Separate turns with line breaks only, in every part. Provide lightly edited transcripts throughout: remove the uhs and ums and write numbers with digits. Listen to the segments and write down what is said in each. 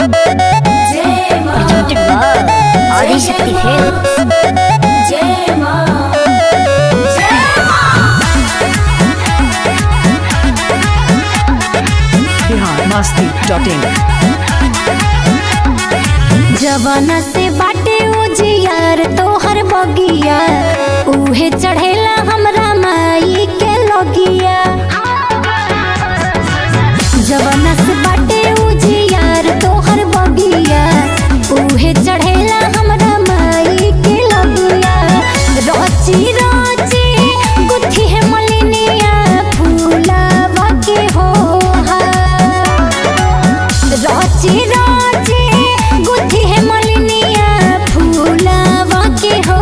presented by Adi Shakti Films.
biharmasti.in
जवाना से बाटे उजियार तोहर बगिया उहे चढ़ेला हमरा माई के लगिया। जवाना से बाटे उजियार तोहर बगिया उहे चढ़ेला हमरा माई के लगिया। रची रची गुथी है मलिनिया फूलावा के हो रची रची गुथी है मलिनिया फूलावा के हो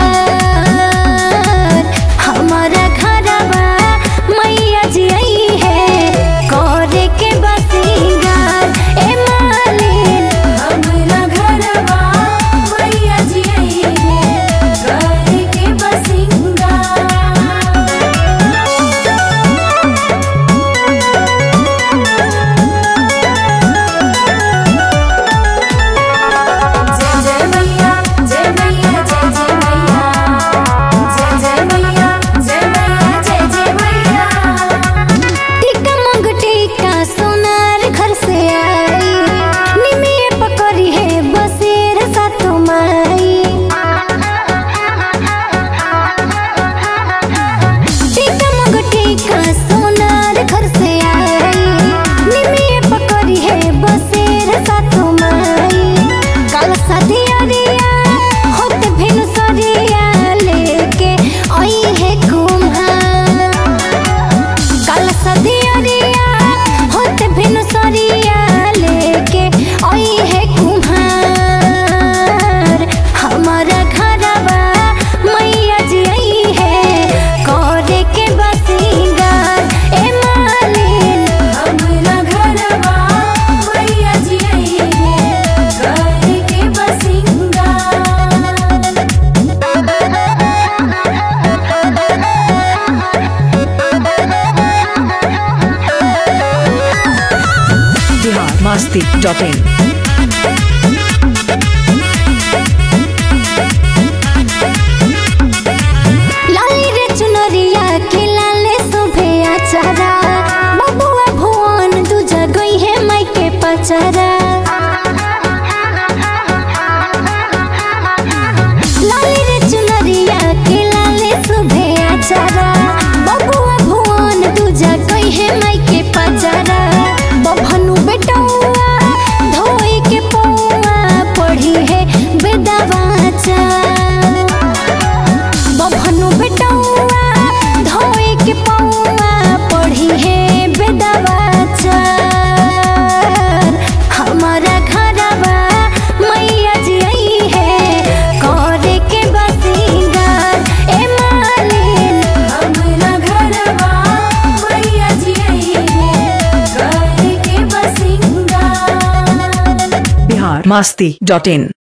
हमारा घरवा मैया जी आई है करे के बसिंगार ए मालिन। हमारा घरवा मैया जी आई है करे के बसिंगार।
biharmasti.in
लाली रे चुनरिया के लाले शोभे आचारा बबुआ भुवन दूजा गई है माई के पचरा। लाली रे चुनरिया के लाले शोभे आचारा बबुआ भुवन दूजा गई है माई के पचरा। बभनु बेटौआ धोई के पौआ पढ़ी है बेदवाचा। बभनु बेटौआ धोई के पौआ पढ़ी है बेदवाचा। हमारा घरवा मैया जी आई है करे के बसिंगार ए मालिन। हमारा घरवा मैया जी आई है करे के बसिंगार।
biharmasti.in